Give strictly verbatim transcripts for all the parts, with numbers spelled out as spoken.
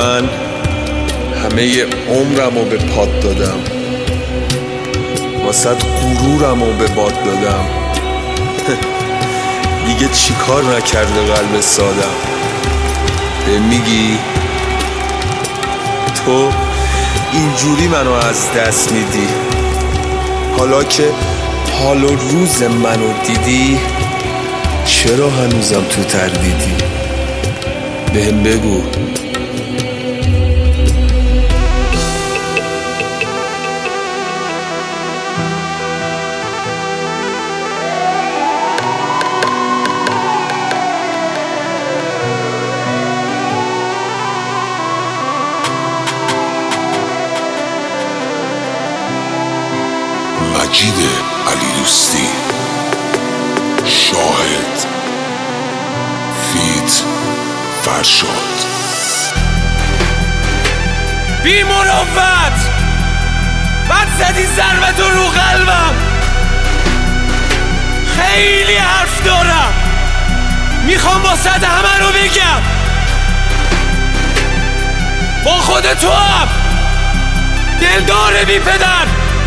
من همه عمرمو به پات دادم، واسه غرورمو به باد دادم. دیگه چی کار نکرده قلب سادم؟ به میگی تو اینجوری منو از دست میدی؟ حالا که حال و روز منو دیدی، چرا هنوزم تو تردیدی؟ بهم بگو. مجید علیدوستی، شاهد، فیت فرشاد. بی مروت بد زدی ضربتو رو قلبم. خیلی حرف دارم، میخوام با صد همه رو بگم. با خود تو هم دلدار بی پدر،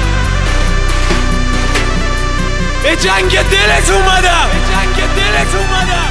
به جنگ دلت اومدم، به جنگ دلت اومدم.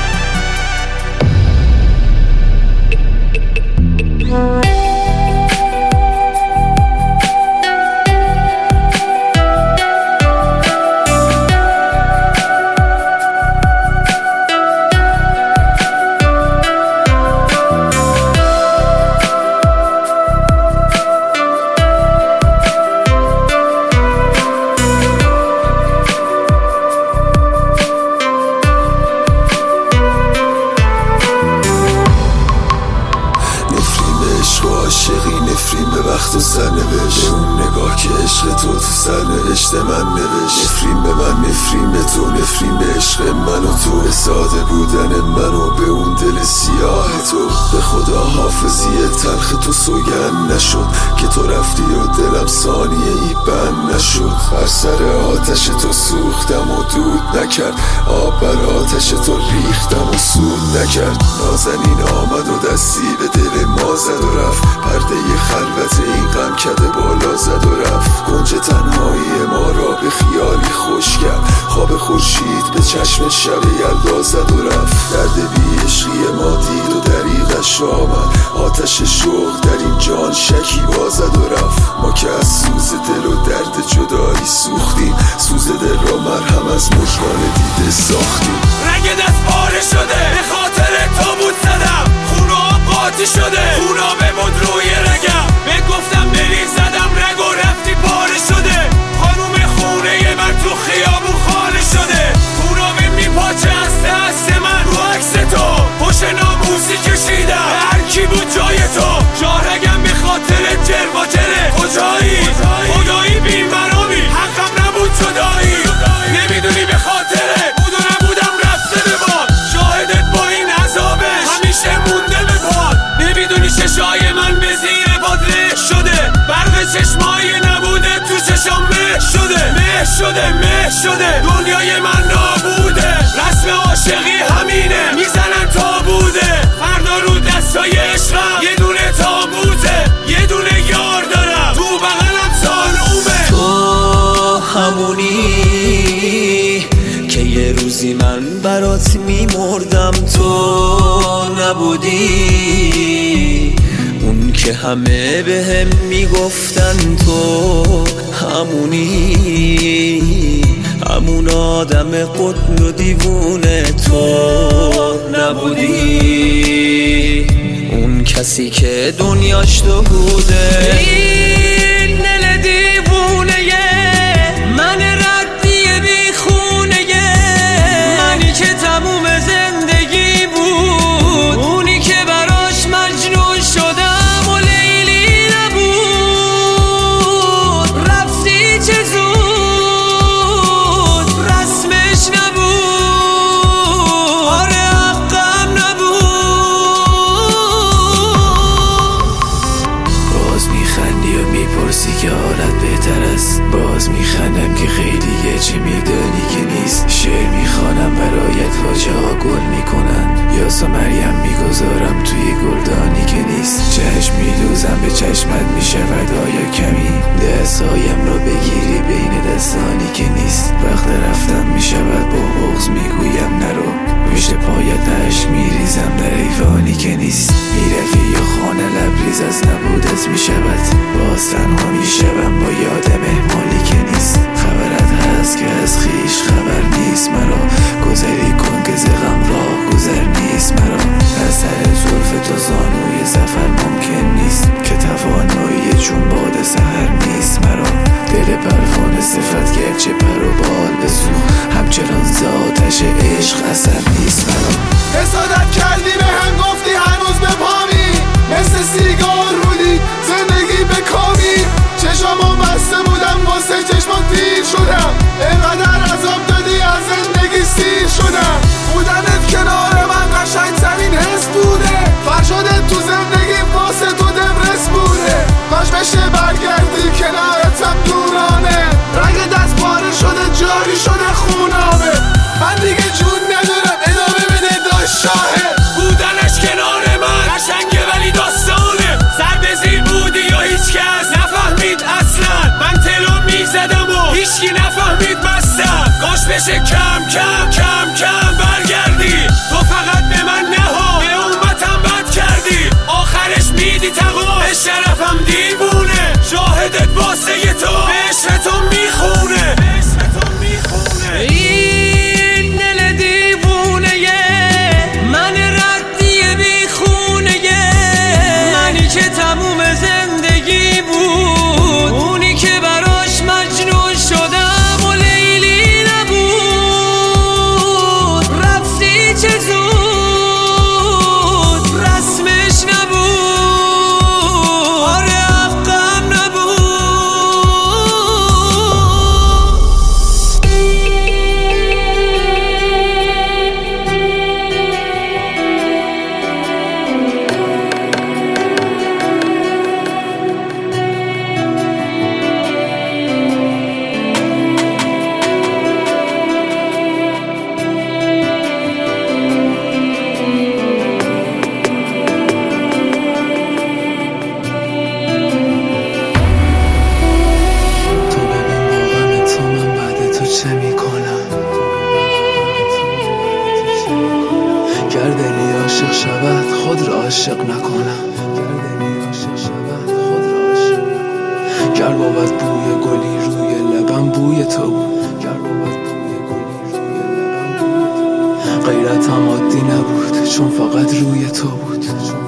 نفرین به وقت و سرنوشت، اون نگاه که عشق تو تو سرنوشت من نوشت. نفرین به من، نفرین به تو، نفرین به عشق من و تو، به ساده بودن من و به اون دل سیاه تو. به خدا حافظی تلخ تو سوگند نشد که تو رفتی و دلم ثانیه ای بند نشد. بر سر آتش تو سوختم و دود نکرد، آب بر آتش تو ریختم و سود نکرد. نازنین آمد و دستی به دل ما زد و رفت، پرده خلوت این غم کده بالا زد و رفت. کنج تنهایی ما را به خیالی خوش کرد، خواب خورشید به چشم شب یلدا زد و رفت. درد بی عشقی ما دید و دریغش آمد، آتش شوق در این جان شکی بازد و رفت. ما که از سوز دل و درد جدایی سوختیم، سوز دل را مرهم از مژگان دیده ساختیم. رنگ دست پاره شده، به خاطر تو بود زدم. خونو قاطی شده، خونا بموند روی رگم. به گفتم بری زدم رگ و رفتی پاره شده. خانوم خونه من تو خیابون خاله شده. خونا به میپاچه از دست من رو عکس تو. پشت ناموسی کشیدم هر کی بود جای تو. جارگم به خاطر جرواجره. کجایی؟ خدایی بی مرامی، حقم نبود جدایی. نمیدونی به خاطره بود و نبودم رفته به باد. شاهدت با این عذابه همیشه مونده به پاد. نمیدونی چشای من به زیر بادره شده، برق چشمایی نبوده تو چشام مه شده. مه شده مه شده دنیای من نابوده. رسم عاشقی همینه، میزنن تابوده. فردا رو دستای عشقم یه دونه تابوته. یه دونه یار دارم تو بغلم سالومه. تو همونی که یه روزی من برات میمردم، تو نبودی. اون که همه به هم میگفتن تو همونی، همون آدم قطب و دیوونه. تو نبودی اون کسی که دنیاش تو بوده. این دل دیوونه من ردی بی خونه، منی که تموم زندگی بود، اونی که براش مجنون شدم و لیلی نبود. رفتی چه زود، رسمش نبود، آره حقم نبود. باز میخندی و که خیلی یه چی میدانی که نیست. شعر میخوانم برایت واژه ها گل میکنن، یاس و مریم میگذارم توی گلدانی که نیست. چشم میدوزم به چشمت میشود آیا کمی، دستهایم را بگیری بین دستانی که نیست. وقت رفتم میشود با بغض میگویم نرو، پشت پایت عشق میریزم در ایوانی که نیست. میرفی یا خانه لبریز از نبودت میشود، باز تنها میشوم با یاد مهمانی که نیست. خبرت هست که از خیش خبر نیست مرا، گذری کن که ز غم راه گذر نیست مرا. از سر زلف تا زانوی سفر ممکن نیست، که توانایی چون باد سحر نیست مرا. دل پروانه صفت گرچه پر و بال بسوخت، همچنان ز آتش عشق اثر نیست مرا. حسادت کردی به هم گفتی هنوز به پامی، مثل سیگار بودی زندگی به کامی. چشمام بسته بودم واسه چشمات دیر شدم، اینقدر عذاب دادی از زندگی سیر شدم. بودنت کنار من قشنگ ترین حس بوده، فرشادت تو زندگی واسه تو دبرس بوده. کاش بشه برگردی کنارتم دورانه، رنگ دست پاره شده جاری شده خونابه. من دیگه جون ندارم ادامه بده داشت شاهه. بودنش کنار من قشنگه ولی داستانه، سر به زیر بودی یا هیچ کس نفهمید اصلا. من تلو میزدم و هیچکی نفهمید بستم. کاش بشه کم کم کم کم برگردی، تو فقط به من نها به امتم بد کردی. آخرش میدی تقا به شرفم دیوونه، شاهدت واسه تو به عشق تو میخونه. این دل دیوونه من ردی بی خونه، منی که تموم زندگی بود، اونی که براش مجنون شدم و لیلی نبود. رفتی چه زود رسمش نبود، آره حقم نبود. گر دلی عاشق شود خود را عاشق نکنم، گر بود بوی گلی روی لبم بوی تو بود، گر بود بوی گلی روی لبم بوی تو. غیرتم عادی نبود چون فقط روی تو بود.